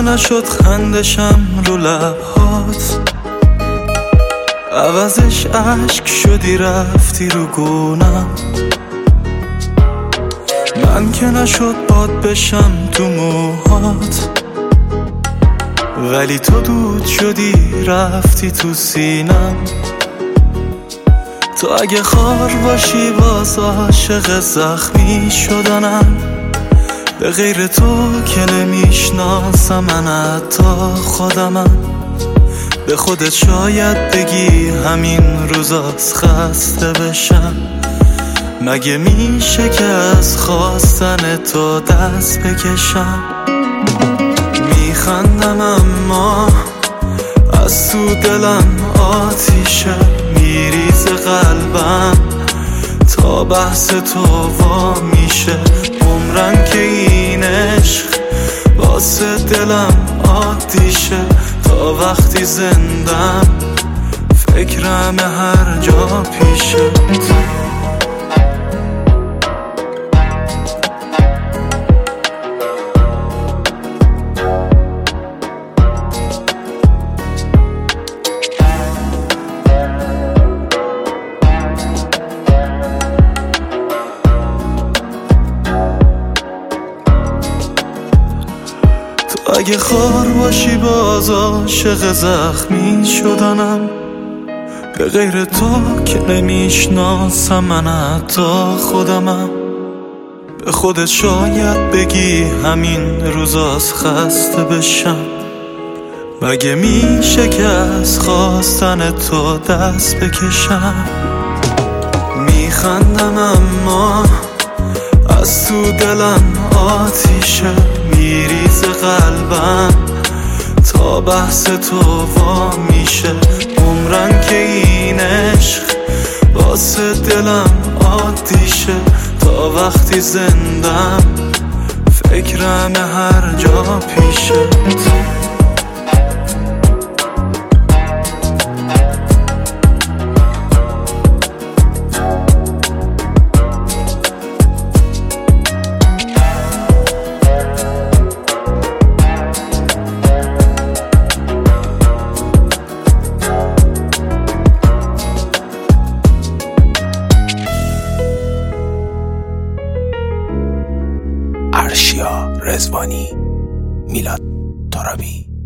نشد خندشم رو لبهات، عوضش عشق شدی رفتی رو گونم. من که نشد باد بشم تو موهات، ولی تو دود شدی رفتی تو سینم. تو اگه خار باشی باز عاشق زخمی شدنم، به غیر تو که نمیشناسم من حتی خودمم. به خودت شاید بگی همین روزاست خسته بشم، مگه میشه که از خواستن تو دست بکشم؟ میخندم اما از تو دلم آتیشه، میریزه قلبم تا بحث تو وا میشه. عمرن که این عشق واسه دلم عادیشه، تا وقتی زندم فکرم هر جا پیشه. اگه خار باشی باز عاشق زخمی شدنم، به غیر تو که نمیشناسم من حتی خودمم. به خودت شاید بگی همین روزاست خسته بشم، مگه میشه که از خواستن تو دست بکشم؟ میخندم اما از تو دلم آتیشه، میریزه قلبم تا بحث تو وا میشه. عمرن که این عشق واسه دلم عادیشه، تا وقتی زندم فکرم هر جا پیشه. ارشیا رضوانی، میلاد ترابی.